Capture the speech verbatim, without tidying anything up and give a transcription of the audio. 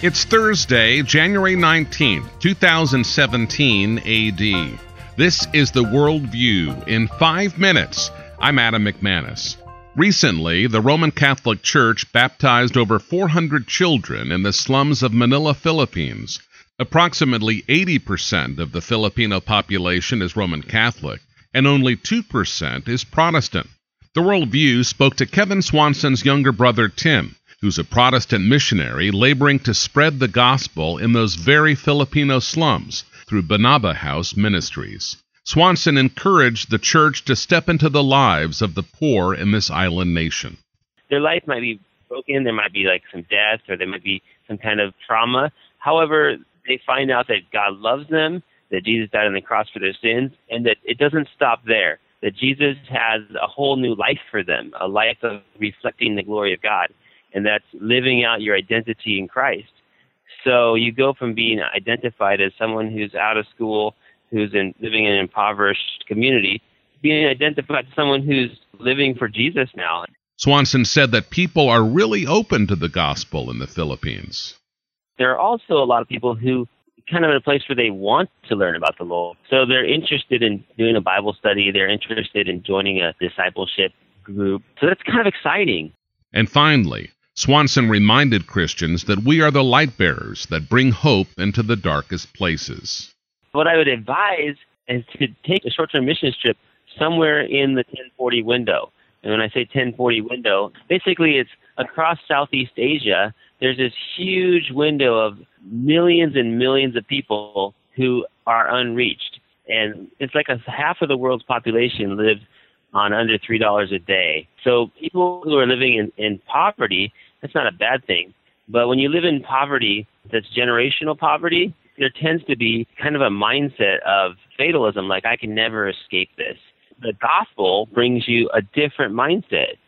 It's Thursday, January nineteenth, two thousand seventeen A D. This is the Worldview in five minutes. I'm Adam McManus. Recently, the Roman Catholic Church baptized over four hundred children in the slums of Manila, Philippines. Approximately eighty percent of the Filipino population is Roman Catholic, and only two percent is Protestant. The Worldview spoke to Kevin Swanson's younger brother, Tim, who's a Protestant missionary laboring to spread the gospel in those very Filipino slums through Banaba House Ministries. Swanson encouraged the church to step into the lives of the poor in this island nation. Their life might be broken, there might be like some death, or there might be some kind of trauma. However, they find out that God loves them, that Jesus died on the cross for their sins, and that it doesn't stop there, that Jesus has a whole new life for them, a life of reflecting the glory of God. And that's living out your identity in Christ. So you go from being identified as someone who's out of school, who's in, living in an impoverished community, being identified as someone who's living for Jesus now. Swanson said that people are really open to the gospel in the Philippines. There are also a lot of people who kind of in a place where they want to learn about the Lord. So they're interested in doing a Bible study. They're interested in joining a discipleship group. So that's kind of exciting. And finally, Swanson reminded Christians that we are the light bearers that bring hope into the darkest places. What I would advise is to take a short-term missions trip somewhere in the ten forty window. And when I say ten forty window, basically it's across Southeast Asia. There's this huge window of millions and millions of people who are unreached. And it's like a half of the world's population lives on under three dollars a day. So people who are living in, in poverty, that's not a bad thing. But when you live in poverty that's generational poverty, there tends to be kind of a mindset of fatalism, like I can never escape this. The gospel brings you a different mindset.